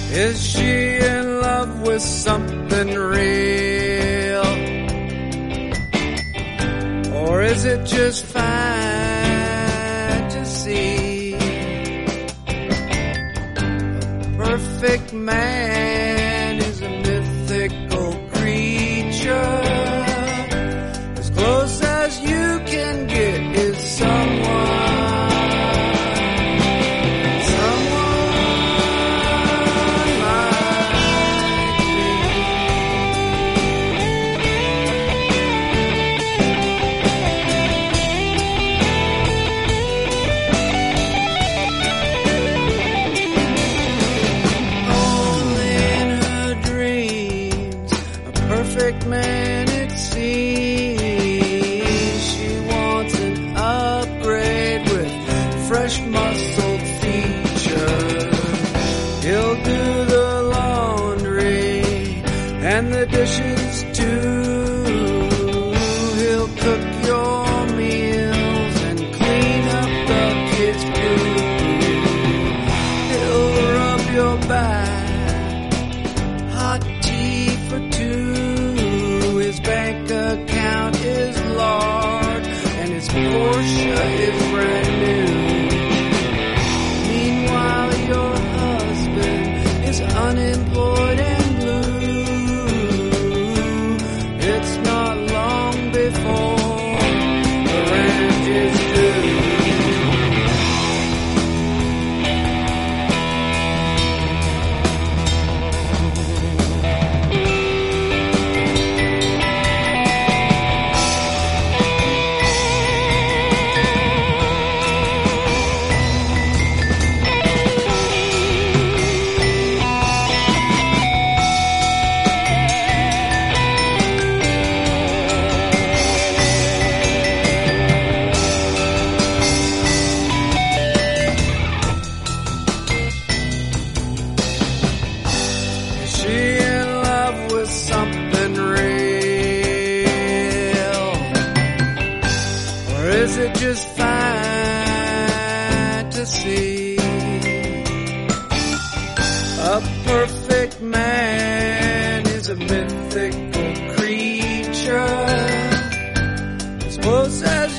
Is she in love with something real? Or is it just fantasy? A perfect man is a mythical creature. As close as you can get is someone perfect man, it seems. She wants an upgrade with fresh muscled features. He'll do the laundry and the dishes too. He'll cook your meals and clean up the kids' food. He'll rub your back, hot tea for two. His bank account is large and his Porsche is brand new. Meanwhile, your husband is unemployed and blue. It's not long before the rent is due. Something real, or is it just fantasy? A perfect man is a mythical creature, as close as